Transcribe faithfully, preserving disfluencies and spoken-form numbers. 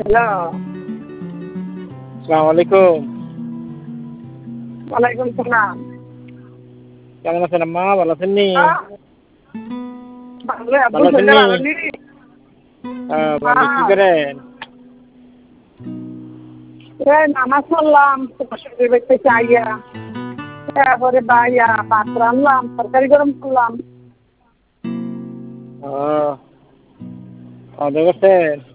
Hello. আসসালামু আলাইকুম। ওয়ালাইকুম সালাম। কেমন আছেন আম্মা? ভালো আছেন নি? আ ভালো আব্বু ভালো আছেন শরীরটা নি? ভালো নি? হ্যাঁ, ভালো। কি হ্যাঁ। করেন? এই নামাজ পড়লাম শ্বশুরবাড়ি বাড়িতে যাইয়া। তারপরে বাইয়া ভাত রান্নলাম, তরকারি গরম করলাম। ও খাওয়া দাওয়া করছেন?